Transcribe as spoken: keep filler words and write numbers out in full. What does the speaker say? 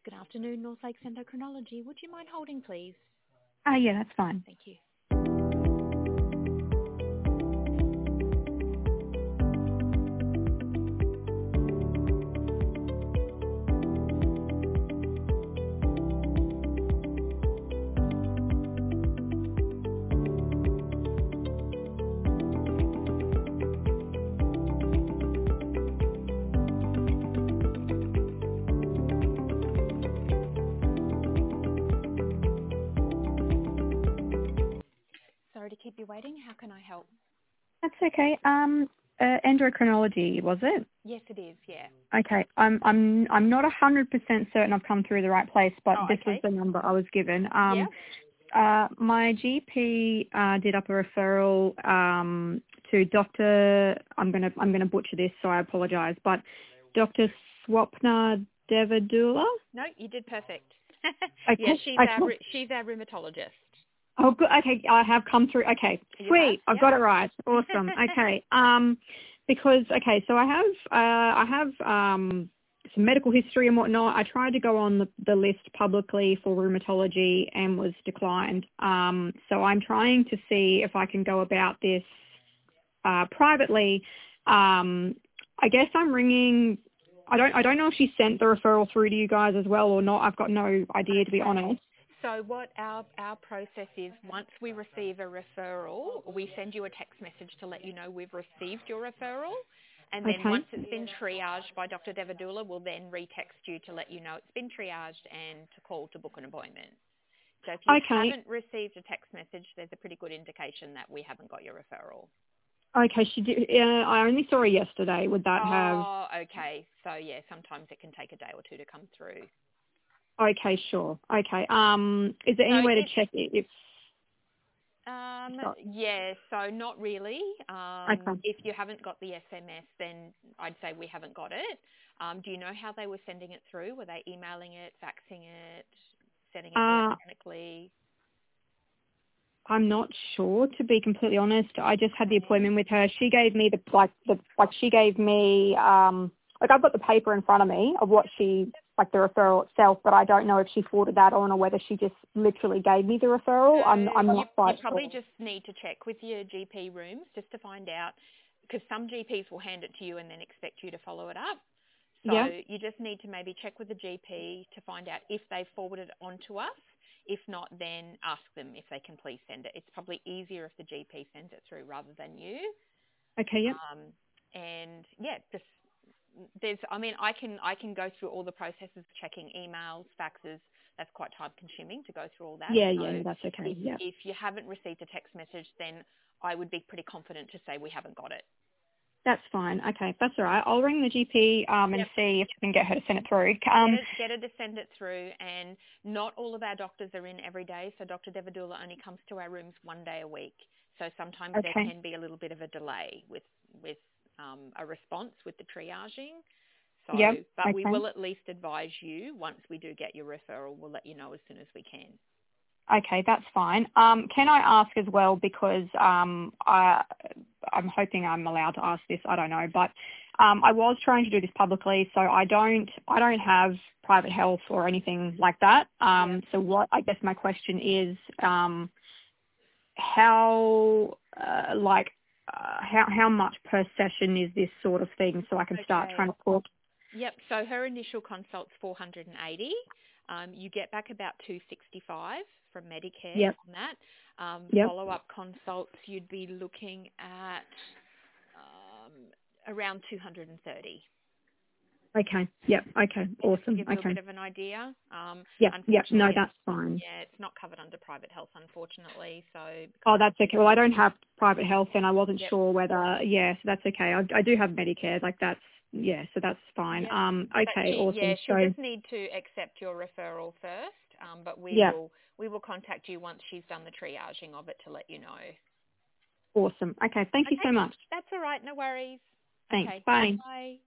Good afternoon, North Lakes Endocrinology. Would you mind holding, please? Ah, yeah, that's fine. Thank you. Sorry to keep you waiting. How can I help? That's okay. Um, uh, endocrinology, was it? Yes, it is. Yeah. Okay. I'm I'm I'm not a hundred percent certain I've come through the right place, but Oh, this was okay. the number I was given. Yeah. Um, uh, my G P uh, did up a referral um to Doctor I'm gonna I'm gonna butcher this, so I apologise, but Doctor Swapna Devadula. No, you did perfect. Okay. Yeah, she's our Okay. rheu- she's our rheumatologist. Oh, good. Okay, I have come through. Okay, You have? sweet. I've Yeah. got it right. Awesome. Okay. Um, because okay, so I have uh, I have um some medical history and whatnot. I tried to go on the, the list publicly for rheumatology and was declined. Um, so I'm trying to see if I can go about this uh, privately. Um, I guess I'm ringing. I don't I don't know if she sent the referral through to you guys as well or not. I've got no idea, to be honest. So what our, our process is, once we receive a referral, we send you a text message to let you know we've received your referral. And then Okay. once it's been triaged by Doctor Devadula, we'll then retext you to let you know it's been triaged and to call to book an appointment. So if you Okay. haven't received a text message, there's a pretty good indication that we haven't got your referral. Okay, she did. Uh, I only saw her yesterday. Would that have? Oh, okay. So yeah, sometimes it can take a day or two to come through. Okay, sure. Okay. Um, is there So any way to if check it? If Um, so- yeah, so not really. Um, okay. if you haven't got the S M S, then I'd say we haven't got it. Um, do you know how they were sending it through? Were they emailing it, faxing it, sending it Uh, electronically? I'm not sure, to be completely honest. I just had the Okay. appointment with her. She gave me the like the like she gave me um like I've got the paper in front of me of what she like the referral itself, but I don't know if she forwarded that on or whether she just literally gave me the referral. I'm I'm So you, not you quite probably sure. just need to check with your G P rooms just to find out, because some G Ps will hand it to you and then expect you to follow it up. So Yeah. you just need to maybe check with the G P to find out if they've forwarded it on to us. If not, then ask them if they can please send it. It's probably easier if the G P sends it through rather than you. Okay. Yep. Um, and yeah, just there's. I mean, I can I can go through all the processes, checking emails, faxes. That's quite time consuming to go through all that. Yeah. Yeah. So No, that's okay. if Yeah. if you haven't received a text message, then I would be pretty confident to say we haven't got it. That's fine. Okay, that's all right. I'll ring the G P um, and Yep. see if I can get her to send it through. Get Um, it, get her to send it through, and not all of our doctors are in every day, so Doctor Devadula only comes to our rooms one day a week. So sometimes there okay. can be a little bit of a delay with with um, a response with the triaging. So, Yep. but we Okay. will at least advise you once we do get your referral. We'll let you know as soon as we can. Okay, that's fine. Um, can I ask as well, because um, I, I'm hoping I'm allowed to ask this. I don't know, but um, I was trying to do this publicly, so I don't, I don't have private health or anything like that. Um, Yep. so what I guess my question is, um, how, uh, like, uh, how how much per session is this sort of thing, so I can start trying Okay. to talk. Yep. So her initial consult's four hundred eighty. Um, you get back about two hundred sixty-five from Medicare Yep. on that. Um, Yep. follow-up consults, you'd be looking at um, around two hundred thirty. Okay. Yep. Okay. Yeah, just to Awesome. give you a Okay. bit of an idea. Um, Yep. Yep. No, unfortunately, it's that's fine. yeah, it's not covered under private health, unfortunately. So because Oh, that's okay. Well, I don't have private health, and I wasn't yep, sure whether. Yeah, so that's okay. I, I do have Medicare. Like that's yeah, so that's fine. yep. Um. But Okay. she yeah, Awesome. she'll So just need to accept your referral first. Um, but we yeah. will we will contact you once she's done the triaging of it to let you know. Awesome. Okay. Thank you Okay, so much. that's all right. No worries. Thanks. Okay, Bye. bye.